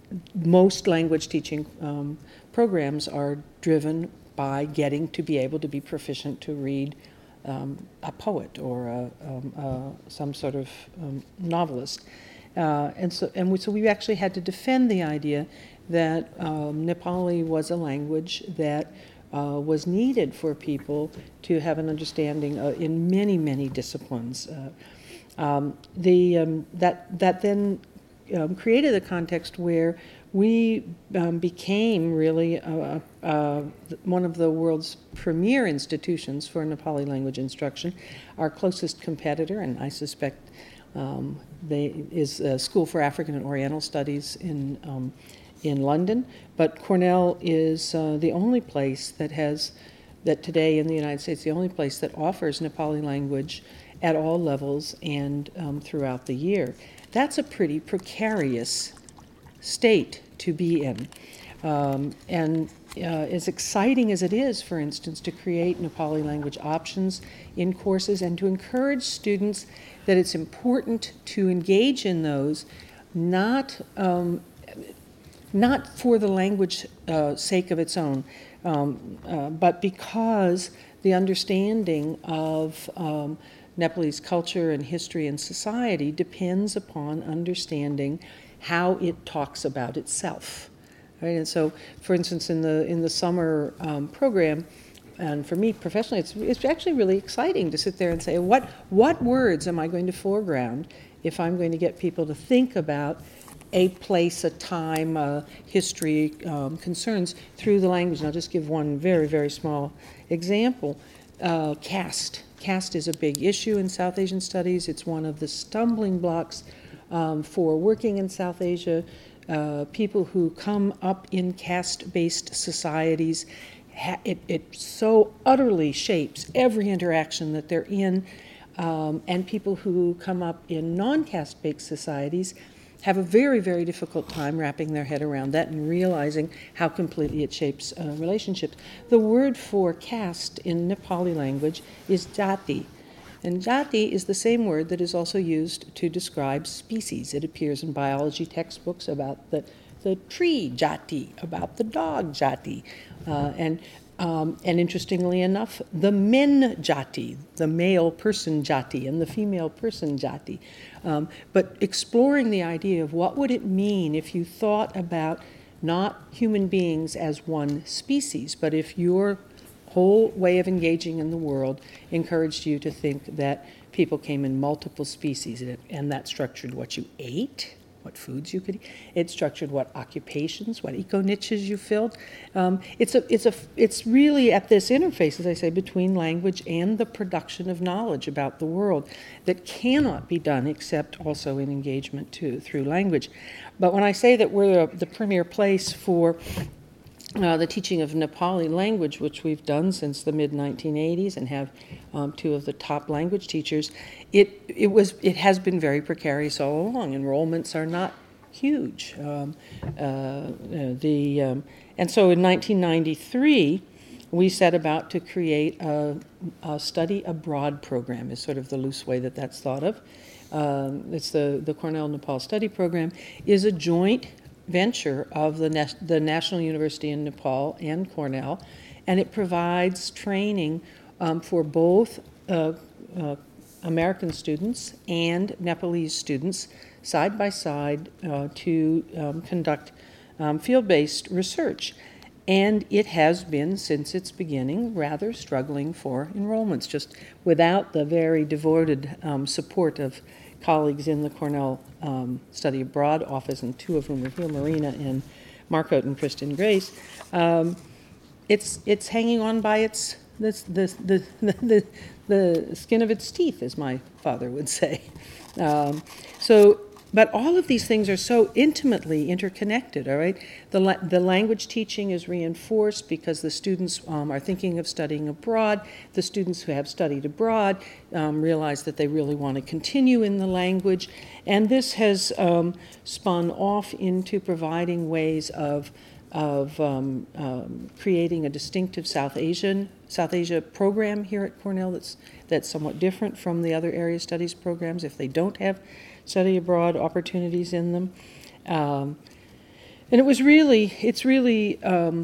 most language teaching um, programs are driven by getting to be able to be proficient to read um, a poet or a, um, uh, some sort of um, novelist. Uh, and so, and we, so we actually had to defend the idea that um, Nepali was a language that uh, was needed for people to have an understanding uh, in many, many disciplines. Uh, Um, the, um, that, that then um, created a context where we um, became really uh, uh, one of the world's premier institutions for Nepali language instruction. Our closest competitor, and I suspect um, they, is uh, School for African and Oriental Studies in, um, in London, but Cornell is uh, the only place that has, that today in the United States, the only place that offers Nepali language at all levels and um, throughout the year. that's a pretty precarious state to be in. Um, and uh, as exciting as it is, for instance, to create Nepali language options in courses and to encourage students that it's important to engage in those, not, um, not for the language uh, sake of its own, um, uh, but because the understanding of um, Nepalese culture and history and society depends upon understanding how it talks about itself. Right? And so, for instance, in the in the summer um, program, and for me professionally, it's it's actually really exciting to sit there and say, what what words am I going to foreground if I'm going to get people to think about a place, a time, uh, history, um, concerns through the language. And I'll just give one very, very small example. Uh, caste. Caste is a big issue in South Asian studies. It's one of the stumbling blocks um, for working in South Asia. Uh, people who come up in caste-based societies, ha- it, it so utterly shapes every interaction that they're in. Um, and people who come up in non-caste-based societies have a very, very difficult time wrapping their head around that and realizing how completely it shapes uh, relationships. The word for caste in Nepali language is jati. And jati is the same word that is also used to describe species. It appears in biology textbooks about the, the tree jati, about the dog jati. Uh, and Um, and interestingly enough, the men jati, the male person jati, and the female person jati. Um, but exploring the idea of what would it mean if you thought about not human beings as one species, but if your whole way of engaging in the world encouraged you to think that people came in multiple species, and that structured what you ate, what foods you could eat. It structured what occupations, what eco-niches you filled. Um, it's, a, it's, a, it's really at this interface, as I say, between language and the production of knowledge about the world that cannot be done except also in engagement too, through language. But when I say that we're the, the premier place for Uh, the teaching of Nepali language, which we've done since the mid nineteen eighties and have um, two of the top language teachers, it, it, was, it has been very precarious all along. Enrollments are not huge. Um, uh, the, um, and so in nineteen ninety-three, we set about to create a, a study abroad program, is sort of the loose way that that's thought of. Um, it's the, the Cornell Nepal Study Program, is a joint venture of the, Na- the National University in Nepal and Cornell, and it provides training um, for both uh, uh, American students and Nepalese students side by side uh, to um, conduct um, field-based research. And it has been, since its beginning, rather struggling for enrollments, just without the very devoted um, support of colleagues in the Cornell um, Study Abroad office, and two of whom are here, Marina and Marcotte and Kristen Grace. Um, it's it's hanging on by its the the, the the the skin of its teeth, as my father would say. Um, so. But all of these things are so intimately interconnected, all right? The, la- the language teaching is reinforced because the students um, are thinking of studying abroad. The students who have studied abroad um, realize that they really want to continue in the language. And this has um, spun off into providing ways of, of um, um, creating a distinctive South Asian, South Asia program here at Cornell that's, that's somewhat different from the other area studies programs if they don't have study abroad opportunities in them. Um, and it was really, it's really, um,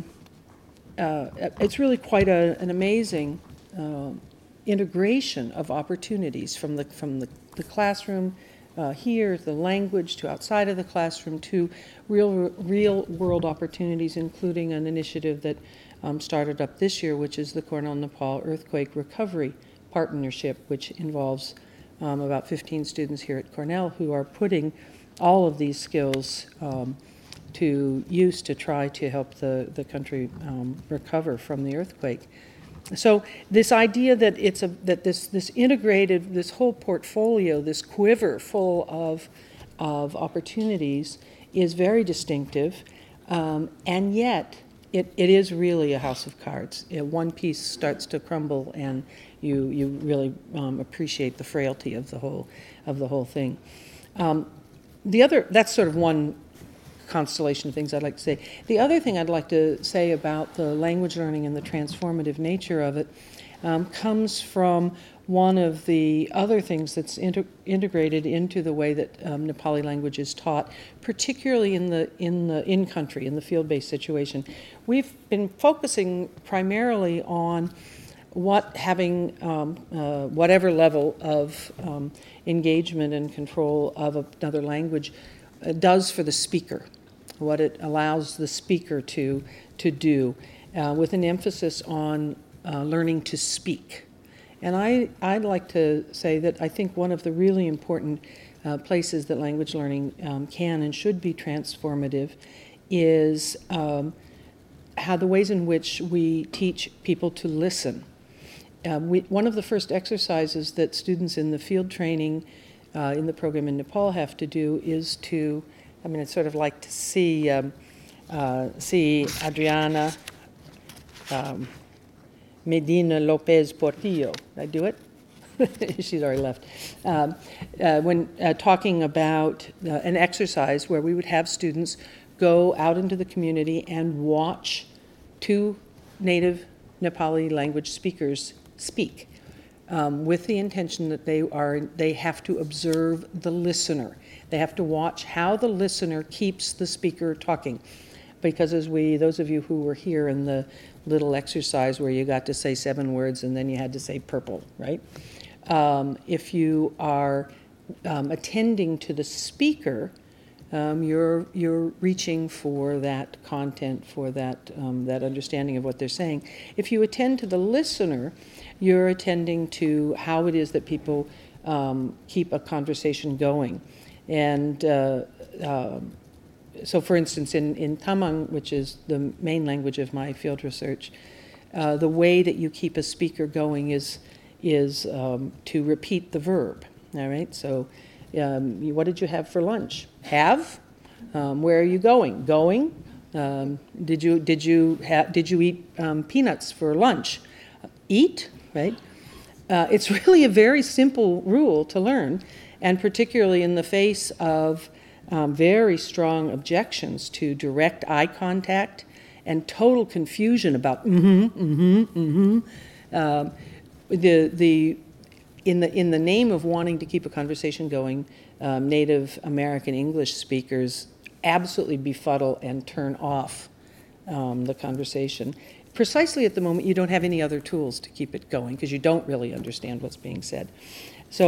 uh, it's really quite a, an amazing uh, integration of opportunities from the, from the, the classroom uh, here, the language, to outside of the classroom, to real, real world opportunities, including an initiative that um, started up this year, which is the Cornell Nepal Earthquake Recovery Partnership, which involves Um, about fifteen students here at Cornell who are putting all of these skills um, to use to try to help the, the country um, recover from the earthquake. So this idea that it's a that this this integrated, this whole portfolio, this quiver full of of opportunities is very distinctive, um, and yet it, it is really a house of cards. You know, one piece starts to crumble and you you really um, appreciate the frailty of the whole of the whole thing. Um, the other, that's sort of one constellation of things I'd like to say. The other thing I'd like to say about the language learning and the transformative nature of it um, comes from one of the other things that's inter- integrated into the way that um, Nepali language is taught, particularly in the in the in-country, in the field-based situation. We've been focusing primarily on what having um, uh, whatever level of um, engagement and control of another language uh, does for the speaker, what it allows the speaker to to do, uh, with an emphasis on uh, learning to speak. And I, I'd like to say that I think one of the really important uh, places that language learning um, can and should be transformative is um, how the ways in which we teach people to listen. Um, we, one of the first exercises that students in the field training uh, in the program in Nepal have to do is to, I mean, it's sort of like to see, um, uh, see Adriana um, Medina Lopez Portillo. Did I do it? She's already left. Um, uh, when uh, talking about uh, an exercise where we would have students go out into the community and watch two native Nepali language speakers speak, um, with the intention that they are they have to observe the listener. They have to watch how the listener keeps the speaker talking. Because as we, those of you who were here in the little exercise where you got to say seven words and then you had to say purple, right? Um, if you are um, attending to the speaker, um, you're you're reaching for that content, for that um, that understanding of what they're saying. If you attend to the listener, you're attending to how it is that people um, keep a conversation going, and. Uh, uh, So, for instance, in, in Tamang, which is the main language of my field research, uh, the way that you keep a speaker going is is um, to repeat the verb. All right. So, um, you, what did you have for lunch? Have. Um, where are you going? Going. Um, did you did you ha- did you eat um, peanuts for lunch? Eat. Right. Uh, it's really a very simple rule to learn, and particularly in the face of Um, very strong objections to direct eye contact and total confusion about mm-hmm, mm-hmm, mm-hmm. Um, the the in the in the name of wanting to keep a conversation going, um, Native American English speakers absolutely befuddle and turn off um, the conversation. Precisely at the moment, you don't have any other tools to keep it going because you don't really understand what's being said. So.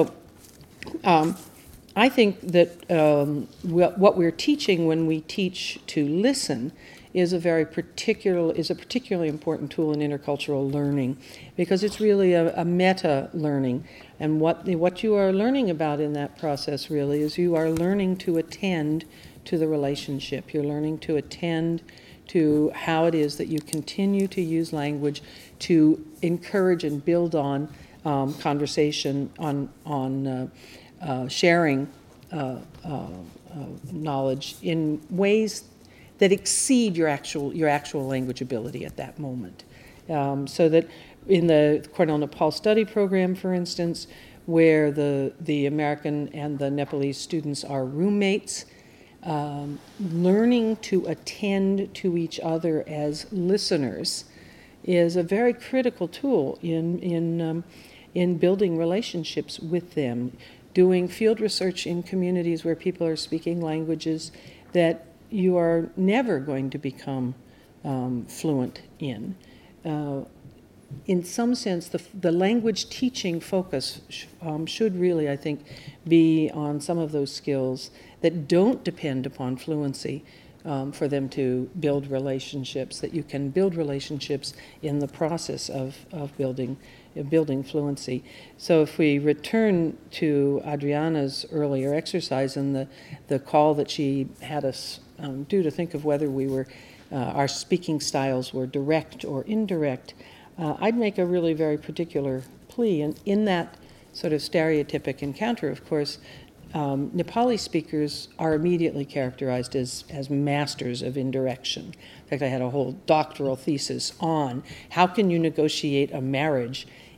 Um, I think that um, what we're teaching when we teach to listen is a very particular is a particularly important tool in intercultural learning, because it's really a, a meta learning, and what what you are learning about in that process really is you are learning to attend to the relationship. You're learning to attend to how it is that you continue to use language to encourage and build on um, conversation on on. Uh, Uh, sharing uh, uh, uh, knowledge in ways that exceed your actual your actual language ability at that moment. Um, so that in the Cornell Nepal Study Program, for instance, where the the American and the Nepalese students are roommates, um, learning to attend to each other as listeners is a very critical tool in in um, in building relationships with them. Doing field research in communities where people are speaking languages that you are never going to become um, fluent in. Uh, in some sense, the, the language teaching focus sh- um, should really, I think, be on some of those skills that don't depend upon fluency um, for them to build relationships, that you can build relationships in the process of, of building building fluency. So if we return to Adriana's earlier exercise and the, the call that she had us um, do to think of whether we were, uh, our speaking styles were direct or indirect, uh, I'd make a really very particular plea. And in that sort of stereotypic encounter, of course, um, Nepali speakers are immediately characterized as, as masters of indirection. In fact, I had a whole doctoral thesis on how can you negotiate a marriage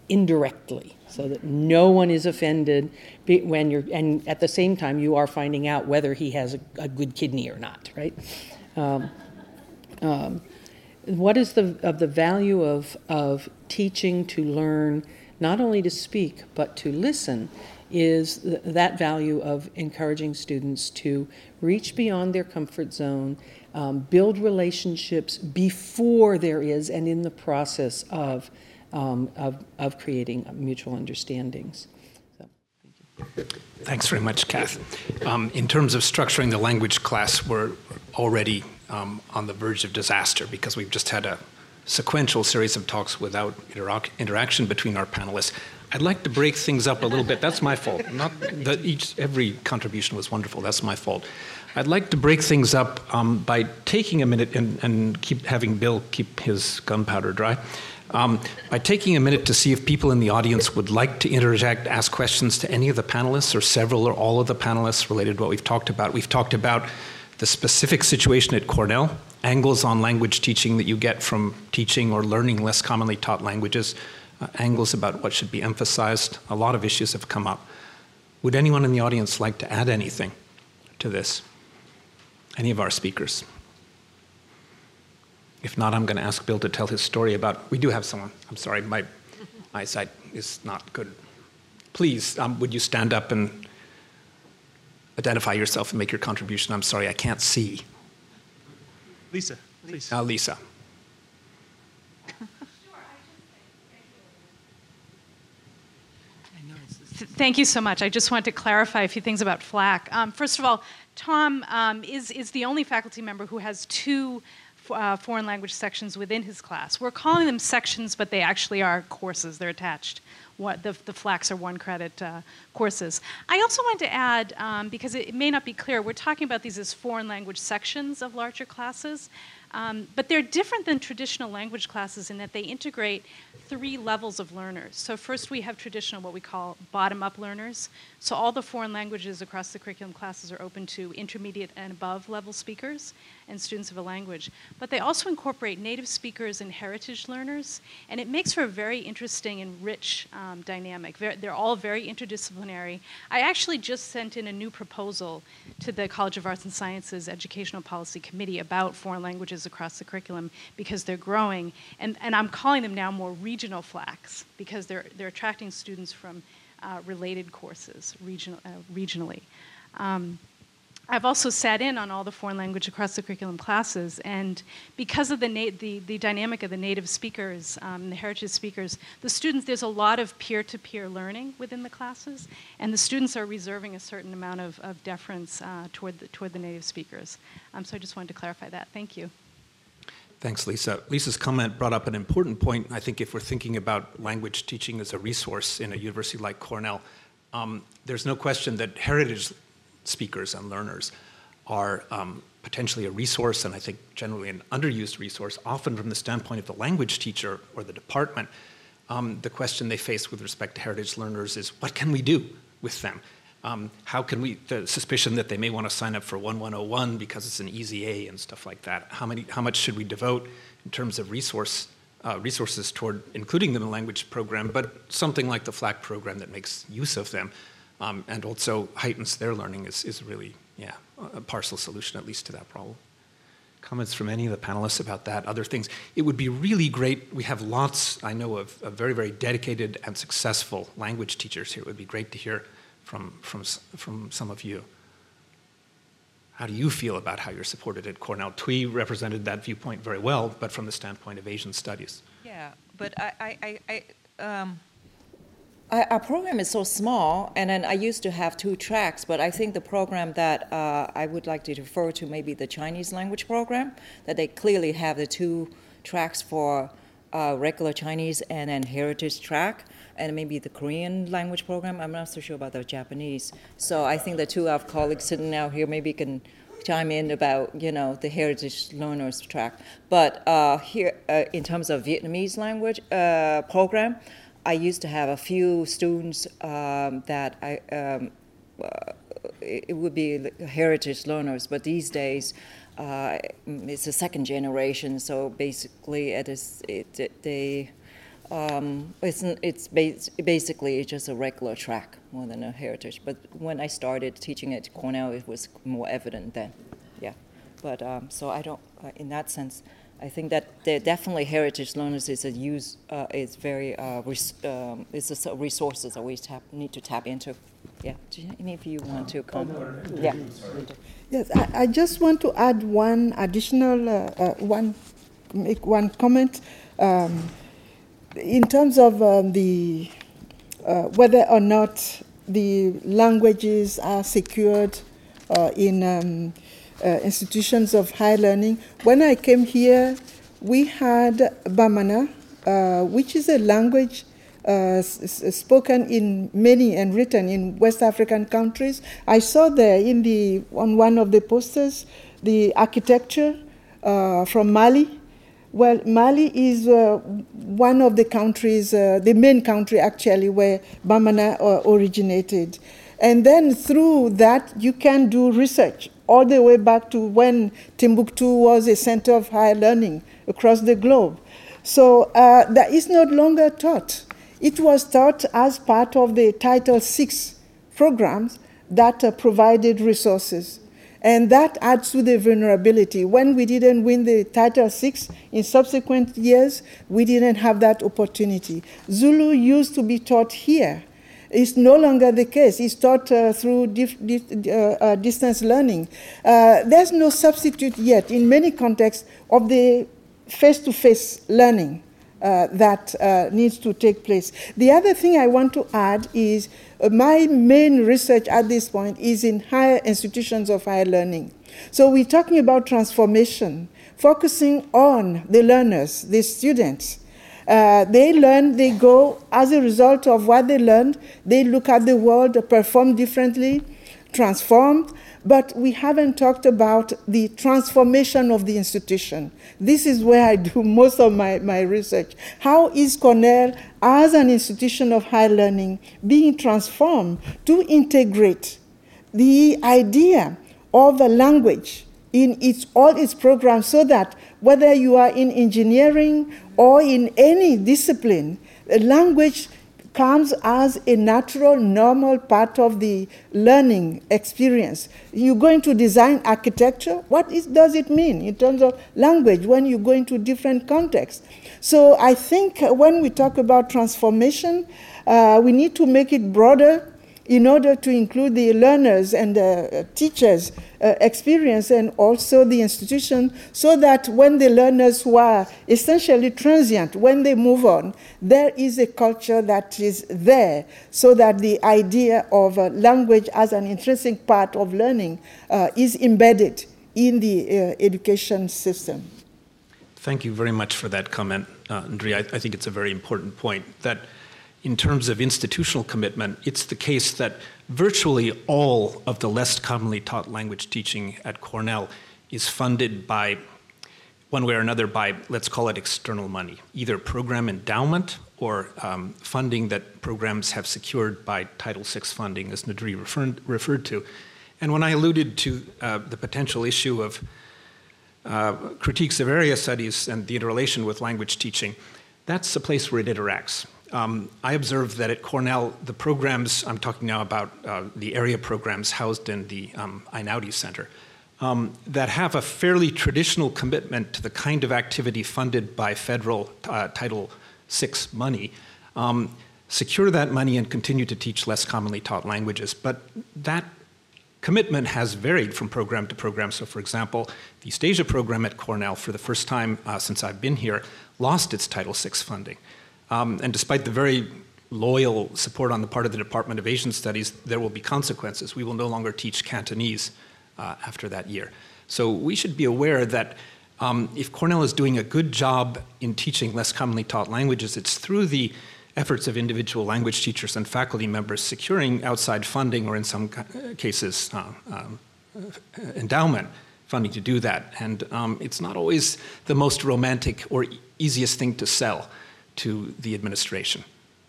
indirectly, so that no one is offended be- when you're, and at the same time you are finding out whether he has a, a good kidney or not, right? Um, um, what is the of the value of of teaching to learn not only to speak but to listen is th- that value of encouraging students to reach beyond their comfort zone, um, build relationships before there is and in the process of um, of, of creating mutual understandings. So, thank you. Thanks very much, Kath. Um, in terms of structuring the language class, we're already um, on the verge of disaster because we've just had a sequential series of talks without interac- interaction between our panelists. I'd like to break things up a little bit. That's my fault. Not that each every contribution was wonderful. That's my fault. I'd like to break things up um, by taking a minute and, and keep having Bill keep his gunpowder dry. Um, by taking a minute to see if people in the audience would like to interject, ask questions to any of the panelists or several or all of the panelists related to what we've talked about. We've talked about the specific situation at Cornell, angles on language teaching that you get from teaching or learning less commonly taught languages, uh, angles about what should be emphasized. A lot of issues have come up. Would anyone in the audience like to add anything to this? Any of our speakers? If not, I'm going to ask Bill to tell his story about, we do have someone. I'm sorry, my eyesight is not good. Please, um, would you stand up and identify yourself and make your contribution? I'm sorry, I can't see. Lisa, please. Uh, Lisa. Thank you so much. I just wanted to clarify a few things about FLAC. Um, first of all, Tom um, is, is the only faculty member who has two uh, foreign language sections within his class. We're calling them sections, but they actually are courses. They're attached. What the, the FLACs are one credit uh, courses. I also wanted to add, um, because it, it may not be clear, we're talking about these as foreign language sections of larger classes. Um, but they're different than traditional language classes in that they integrate three levels of learners. So first we have traditional, what we call bottom-up learners. So all the foreign languages across the curriculum classes are open to intermediate and above level speakers and students of a language. But they also incorporate native speakers and heritage learners, and it makes for a very interesting and rich um, dynamic. They're, they're all very interdisciplinary. I actually just sent in a new proposal to the College of Arts and Sciences Educational Policy Committee about foreign languages across the curriculum because they're growing, and, and I'm calling them now more regional FLACs because they're, they're attracting students from uh, related courses regional, uh, regionally. Um, I've also sat in on all the foreign language across the curriculum classes, and because of the, na- the, the dynamic of the native speakers, um, the heritage speakers, the students, there's a lot of peer-to-peer learning within the classes, and the students are reserving a certain amount of, of deference uh, toward, the, toward the native speakers. Um, so I just wanted to clarify that. Thank you. Thanks, Lisa. Lisa's comment brought up an important point. I think if we're thinking about language teaching as a resource in a university like Cornell, um, there's no question that heritage speakers and learners are um, potentially a resource, and I think generally an underused resource, often from the standpoint of the language teacher or the department. Um, the question they face with respect to heritage learners is, what can we do with them? Um, how can we, the suspicion that they may want to sign up for one one oh one because it's an easy A and stuff like that. How many, how much should we devote in terms of resource, uh, resources toward including them in the language program, but something like the FLAC program that makes use of them um, and also heightens their learning is, is really, yeah, a partial solution at least to that problem. Comments from any of the panelists about that, other things? It would be really great, we have lots, I know, of, of very, very dedicated and successful language teachers here. It would be great to hear From, from, from some of you. How do you feel about how you're supported at Cornell? Thuy represented that viewpoint very well, but from the standpoint of Asian studies. Yeah, but I, I, I, I um, I, our program is so small, and then I used to have two tracks, but I think the program that uh, I would like to refer to maybe the Chinese language program, that they clearly have the two tracks for uh, regular Chinese and then heritage track, and maybe the Korean language program. I'm not so sure about the Japanese. So I think the two of colleagues sitting out here maybe can chime in about, you know, the heritage learners track. But uh, here, uh, in terms of Vietnamese language uh, program, I used to have a few students um, that I, um, uh, it would be heritage learners, but these days uh, it's a second generation, so basically it is, it, it, they, um, it's, n- it's bas- basically it's just a regular track more than a heritage. But when I started teaching at Cornell, it was more evident then. Yeah. But um, so I don't, uh, in that sense, I think that they're definitely heritage learners is a use, uh, is very, uh, res- um, it's a s- resources that we tap, need to tap into. Yeah. Do you, any of you want to comment? Yeah. Yes, I, I just want to add one additional, uh, uh, one, make one comment. Um, in terms of um, the, uh, whether or not the languages are secured uh, in um, uh, institutions of higher learning, when I came here, we had Bamana, uh, which is a language Uh, s- s- spoken in many and written in West African countries. I saw there in the on one of the posters the architecture uh, from Mali. Well, Mali is uh, one of the countries, uh, the main country actually, where Bamana uh, originated. And then through that, you can do research all the way back to when Timbuktu was a center of higher learning across the globe. So uh, that is no longer taught. It was taught as part of the Title six programs that uh, provided resources. And that adds to the vulnerability. When we didn't win the Title six in subsequent years, we didn't have that opportunity. Zulu used to be taught here. It's no longer the case. It's taught uh, through dif- dif- uh, uh, distance learning. Uh, there's no substitute yet in many contexts of the face-to-face learning Uh, that uh, needs to take place. The other thing I want to add is uh, my main research at this point is in higher institutions of higher learning. So we're talking about transformation, focusing on the learners, the students. Uh, they learn, they go, as a result of what they learned, they look at the world, perform differently, transformed, but we haven't talked about the transformation of the institution. This is where I do most of my, my research. How is Cornell, as an institution of higher learning, being transformed to integrate the idea of a language in its, all its programs so that whether you are in engineering or in any discipline, a language comes as a natural, normal part of the learning experience. You're going to design architecture. What is, does it mean in terms of language when you go into different contexts? So I think when we talk about transformation, uh, we need to make it broader in order to include the learners and the teachers' uh, experience and also the institution, so that when the learners who are essentially transient, when they move on, there is a culture that is there, so that the idea of uh, language as an intrinsic part of learning uh, is embedded in the uh, education system. Thank you very much for that comment, uh, Ndri. I, I think it's a very important point that in terms of institutional commitment, it's the case that virtually all of the less commonly taught language teaching at Cornell is funded by, one way or another, by, let's call it external money, either program endowment or um, funding that programs have secured by Title six funding, as Ndri referred, referred to. And when I alluded to uh, the potential issue of uh, critiques of area studies and the interrelation with language teaching, that's a place where it interacts. Um, I observed that at Cornell, the programs, I'm talking now about uh, the area programs housed in the um, Einaudi Center, um, that have a fairly traditional commitment to the kind of activity funded by federal uh, Title six money, um, secure that money and continue to teach less commonly taught languages. But that commitment has varied from program to program. So for example, the East Asia program at Cornell, for the first time uh, since I've been here, lost its Title six funding. Um, and despite the very loyal support on the part of the Department of Asian Studies, there will be consequences. We will no longer teach Cantonese uh, after that year. So we should be aware that um, if Cornell is doing a good job in teaching less commonly taught languages, it's through the efforts of individual language teachers and faculty members securing outside funding, or in some cases, uh, um, endowment funding to do that. And um, it's not always the most romantic or e- easiest thing to sell to the administration.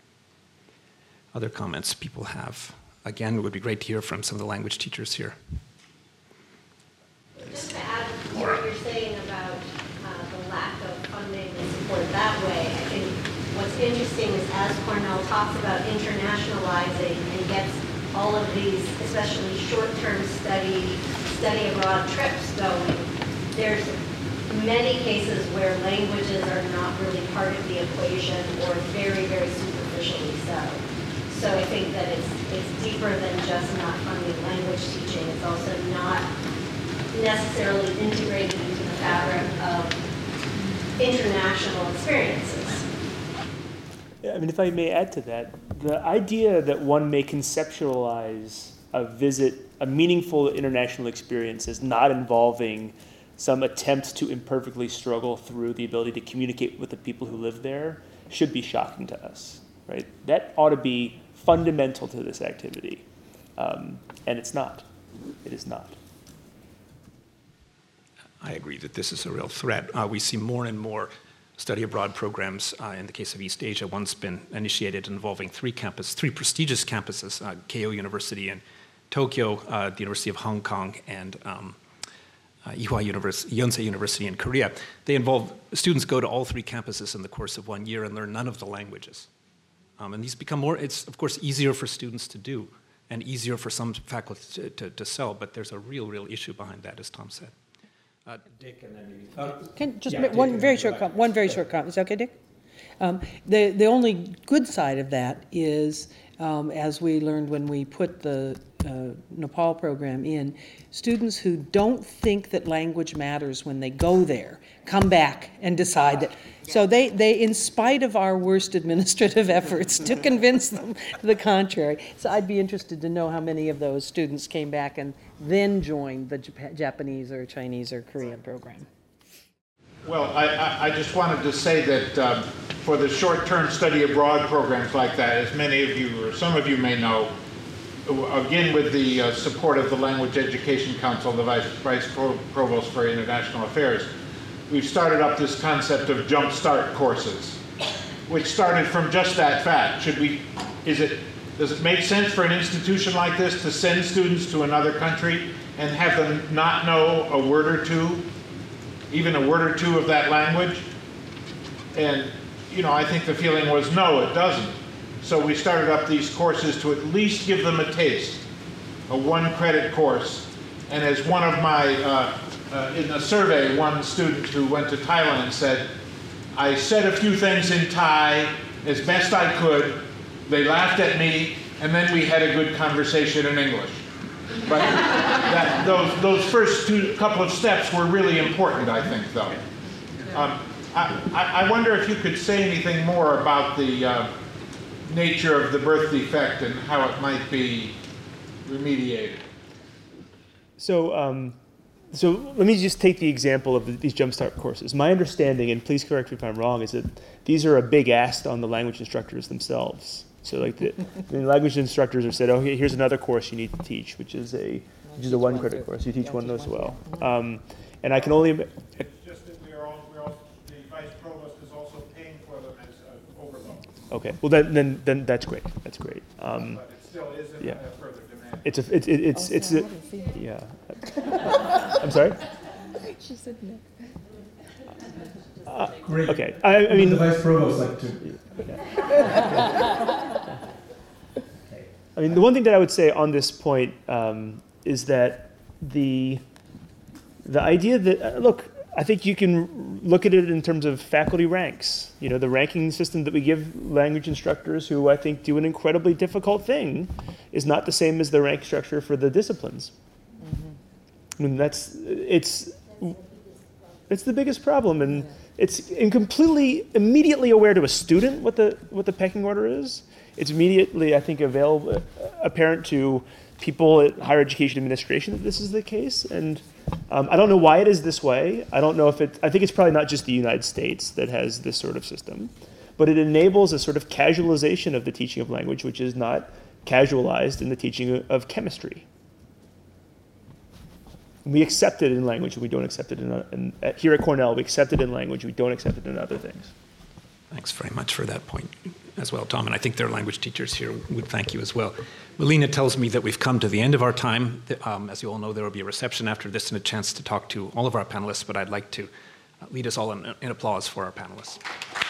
Other comments people have? Again, it would be great to hear from some of the language teachers here. Just to add to what you're saying about uh, the lack of funding and support that way, I think what's interesting is as Cornell talks about internationalizing and gets all of these, especially short-term study, study abroad trips going, there's many cases where languages are not really part of the equation or very, very superficially so. So I think that it's, it's deeper than just not funding language teaching. It's also not necessarily integrated into the fabric of international experiences. Yeah, I mean, if I may add to that, the idea that one may conceptualize a visit, a meaningful international experience as not involving some attempt to imperfectly struggle through the ability to communicate with the people who live there should be shocking to us, right? That ought to be fundamental to this activity, um, and it's not. It is not. I agree that this is a real threat. Uh, we see more and more study abroad programs. Uh, in the case of East Asia, one's been initiated involving three campuses, three prestigious campuses, uh, Keio University in Tokyo, uh, the University of Hong Kong, and um, uh, Ewha University, Yonsei University in Korea. They involve, students go to all three campuses in the course of one year and learn none of the languages. Um, and these become more, it's of course easier for students to do and easier for some faculty to, to, to sell, but there's a real, real issue behind that, as Tom said. Uh, Dick, and then maybe. Uh, Can just yeah, make Dick, one and very then short go com- back. one very short comment. Is that okay, Dick? Um, the the only good side of that is, um, as we learned when we put the uh, Nepal program in, students who don't think that language matters when they go there come back and decide that. So they, they, in spite of our worst administrative efforts to convince them to the contrary. So I'd be interested to know how many of those students came back and then joined the Jap- Japanese or Chinese or Korean program. Well, I, I, I just wanted to say that um, for the short-term study abroad programs like that, as many of you or some of you may know, again with the uh, support of the Language Education Council, the Vice, Vice Pro Provost for International Affairs, we've started up this concept of Jump Start courses, which started from just that fact. Should we, is it, does it make sense for an institution like this to send students to another country and have them not know a word or two, even a word or two of that language? And, you know, I think the feeling was, no, it doesn't. So we started up these courses to at least give them a taste, a one credit course. And as one of my, uh, uh, in a survey, one student who went to Thailand said, I said a few things in Thai as best I could, they laughed at me, and then we had a good conversation in English. But that, those, those first two couple of steps were really important, I think, though. Um, I, I wonder if you could say anything more about the uh, nature of the birth defect and how it might be remediated. So, um, so let me just take the example of these Jumpstart courses. My understanding, and please correct me if I'm wrong, is that these are a big ask on the language instructors themselves. So, like the, the language instructors are said, "Oh, here's another course you need to teach, which is a which is a one credit course. You teach one of those as well." Um, and I can only. It's just that we're all, we're all, the vice provost is also paying for them as an overload. Okay. Well, then, then, then that's great. That's great. Um, But it still is a, yeah. a further demand. It's a. It's it, it's it's a, yeah. I'm sorry. She said no. Uh, Great. okay. I, I mean. the vice provost like to. I mean, the one thing that I would say on this point um, is that the the idea that uh, look, I think you can look at it in terms of faculty ranks. You know, the ranking system that we give language instructors, who I think do an incredibly difficult thing, is not the same as the rank structure for the disciplines. Mm-hmm. I mean, that's it's it's the biggest problem, and it's and completely immediately aware to a student what the what the pecking order is. It's immediately, I think, available, apparent to people at higher education administration that this is the case. And um, I don't know why it is this way. I don't know if it, I think it's probably not just the United States that has this sort of system, but it enables a sort of casualization of the teaching of language, which is not casualized in the teaching of chemistry. We accept it in language, and we don't accept it in, in at, here at Cornell, we accept it in language, we don't accept it in other things. Thanks very much for that point as well, Tom, and I think their language teachers here would thank you as well. Melina tells me that we've come to the end of our time. Um, as you all know, there will be a reception after this and a chance to talk to all of our panelists, but I'd like to lead us all in, in applause for our panelists.